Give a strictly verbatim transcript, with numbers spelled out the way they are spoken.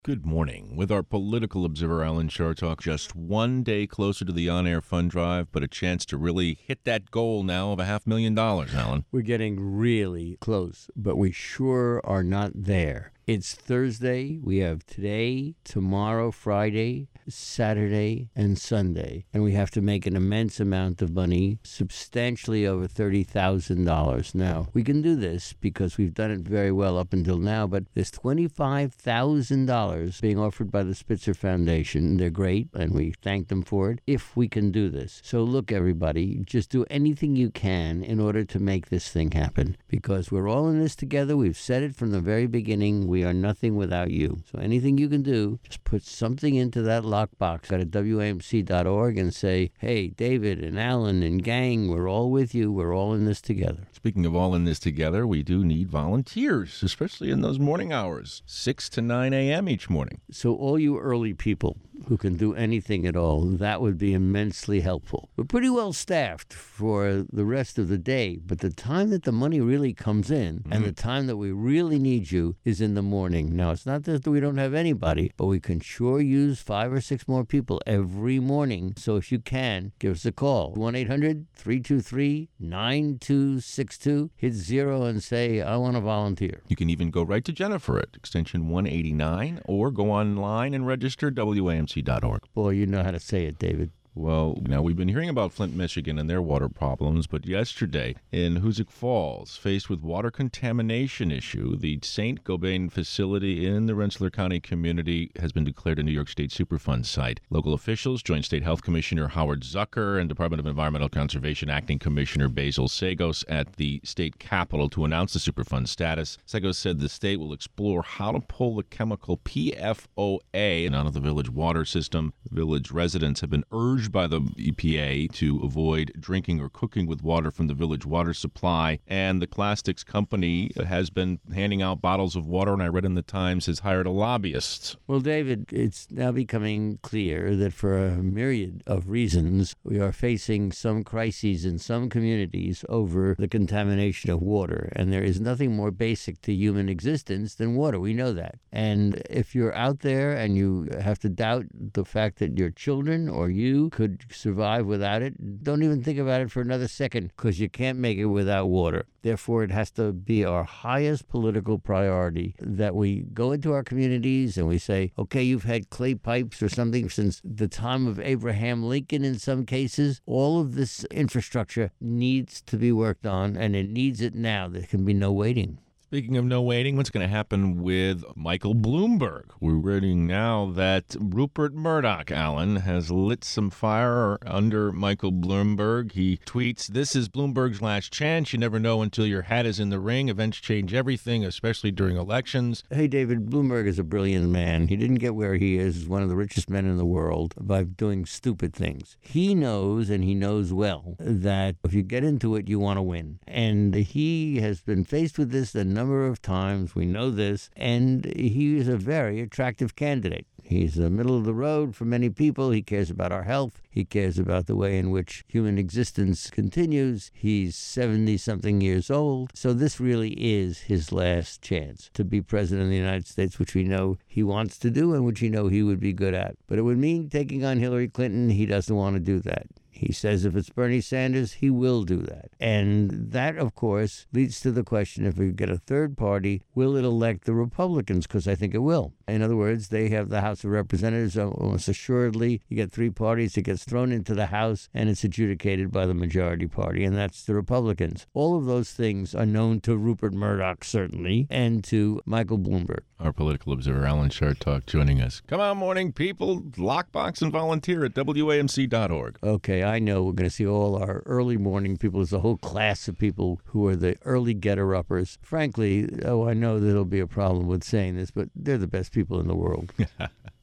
Good morning. With our political observer, Alan Chartock, just one day closer to the on-air fund drive, but a chance to really hit that goal now of a half million dollars, Alan. We're getting really close, but we sure are not there. It's Thursday. We have today, tomorrow, Friday, Saturday, and Sunday. And we have to make an immense amount of money, substantially over thirty thousand dollars. Now, we can do this because we've done it very well up until now, but there's twenty-five thousand dollars being offered by the Spitzer Foundation. They're great, and we thank them for it, if we can do this. So look, everybody, just do anything you can in order to make this thing happen, because we're all in this together. We've said it from the very beginning. We are nothing without you. So anything you can do, just put something into that lockbox at W A M C dot org and say, hey, David and Alan and gang, we're all with you. We're all in this together. Speaking of all in this together, we do need volunteers, especially in those morning hours, six to nine a.m. each morning. So all you early people who can do anything at all, that would be immensely helpful. We're pretty well staffed for the rest of the day, but the time that the money really comes in mm-hmm. and the time that we really need you is in the morning. Now, it's not that we don't have anybody, but we can sure use five or six more people every morning. So if you can, give us a call. one eight hundred three two three nine two six two. Hit zero and say, I want to volunteer. You can even go right to Jennifer at extension one eighty-nine or go online and register W A M C dot org. Boy, you know how to say it, David. Well, now we've been hearing about Flint, Michigan and their water problems, but yesterday in Hoosick Falls, faced with water contamination issue, the Saint Gobain facility in the Rensselaer County community has been declared a New York State Superfund site. Local officials, Joint State Health Commissioner Howard Zucker and Department of Environmental Conservation Acting Commissioner Basil Sagos at the state capitol to announce the Superfund status. Sagos said the state will explore how to pull the chemical P F O A out of the village water system. Village residents have been urged by the E P A to avoid drinking or cooking with water from the village water supply, and the plastics company has been handing out bottles of water, and I read in the Times has hired a lobbyist. Well, David, it's now becoming clear that for a myriad of reasons, we are facing some crises in some communities over the contamination of water, and there is nothing more basic to human existence than water. We know that. And if you're out there and you have to doubt the fact that your children or you could survive without it, don't even think about it for another second, because you can't make it without water. Therefore, it has to be our highest political priority that we go into our communities and we say, okay, you've had clay pipes or something since the time of Abraham Lincoln in some cases. All of this infrastructure needs to be worked on, and it needs it now. There can be no waiting. Speaking of no waiting, what's going to happen with Michael Bloomberg? We're reading now that Rupert Murdoch, Alan, has lit some fire under Michael Bloomberg. He tweets, "This is Bloomberg's last chance. You never know until your hat is in the ring. Events change everything, especially during elections." Hey, David, Bloomberg is a brilliant man. He didn't get where he is, one of the richest men in the world, by doing stupid things. He knows, and he knows well, that if you get into it, you want to win. And he has been faced with this a number of times. We know this, and he is a very attractive candidate. He's the middle of the road for many people. He cares about our health. He cares about the way in which human existence continues. He's seventy-something years old. So this really is his last chance to be president of the United States, which we know he wants to do and which we know he would be good at. But it would mean taking on Hillary Clinton. He doesn't want to do that. He says if it's Bernie Sanders, he will do that. And that, of course, leads to the question, if we get a third party, will it elect the Republicans? Because I think it will. In other words, they have the House of Representatives. Almost assuredly, you get three parties. It gets thrown into the House, and it's adjudicated by the majority party, and that's the Republicans. All of those things are known to Rupert Murdoch, certainly, and to Michael Bloomberg. Our political observer, Alan Chartock, joining us. Come on, morning people. Lockbox and volunteer at W A M C dot org. Okay, I know we're going to see all our early morning people. There's a whole class of people who are the early getter-uppers. Frankly, oh, I know there'll be a problem with saying this, but they're the best people in the world.